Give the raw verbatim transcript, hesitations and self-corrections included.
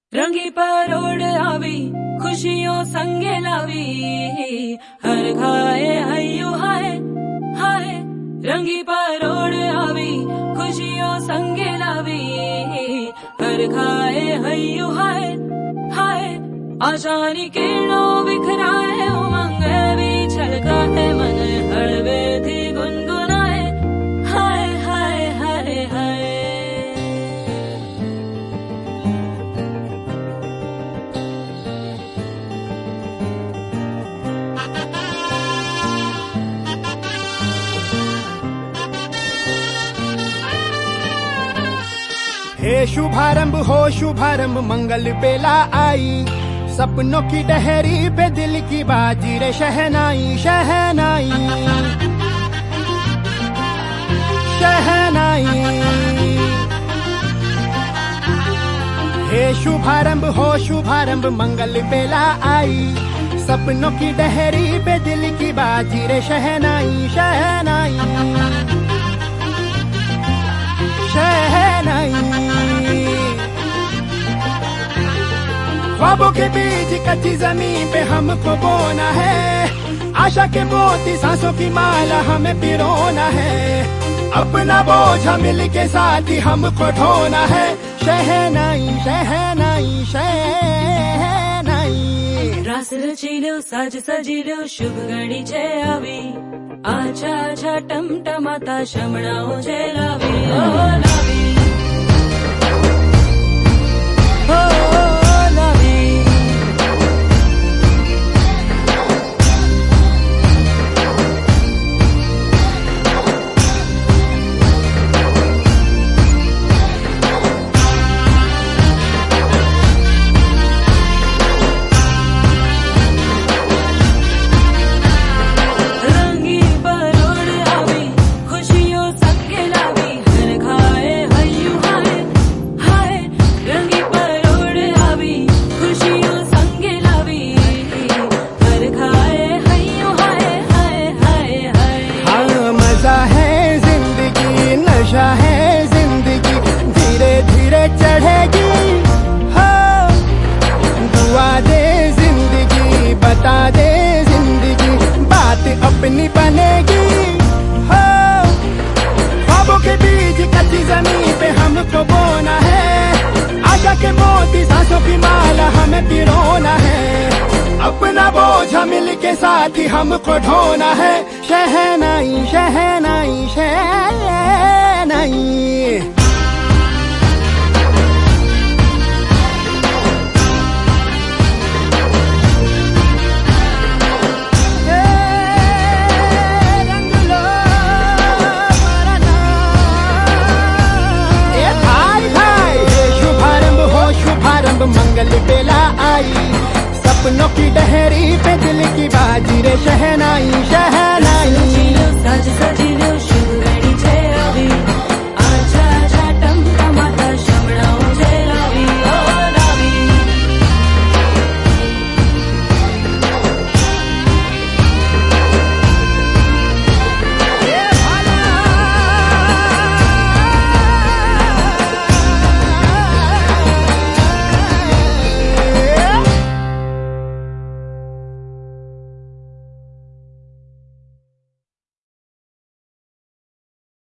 रंगी परोड़ आवी खुशियों संगे लावी, हर खाए हयू हाय हाय। रंगी परोड़ आवी खुशियों संगे लावी, हर खाए हयू हाय हाय। आशानी किरणों बिखराए उमंग भी छलका है मन, हड़वे थी गुनगुनाए हाय हाय हाय हाय। हे शुभारंभ हो शुभारंभ मंगल बेला आई, सपनों की डहरी पे दिल की बाजी रे शहनाई शहनाई शहनाई। हे शुभारंभ हो शुभारंभ मंगल बेला आई, सपनों की डहरी पे दिल की बाजी रे शहनाई शहनाई शहनाई। ख्वाबों के बीच कच्ची जमीन पे हमको बोना है, आशा के मोती सांसों की माला हमें पिरोना है। अपना बोझ मिल के साथ ही हमको ढोना है, शहनाई शहनाई शहनाई। रास रचीलो साज सजीलो शुभ घड़ी छे आवी, आछा आछा टमटमाता शमणाओ छे लावी ओ लावी ओ लावी। नशा है जिंदगी धीरे धीरे चढ़ेगी हो, दुआ दे जिंदगी बता दे जिंदगी बात अपनी बनेगी हो। ख्वाबों के बीच कच्ची जमीन पे हमको बोना है, आशा के मोती सांसों की माला हमें पिरोना है। अपना बोझ मिल के साथ ही हमको ढोना है, शहनाई शहनाई शहनाई। शुभारंभ हो शुभारंभ मंगल बेला आई, सपनों की डहरी पे दिल की बाजी रे शहनाई शहनाई।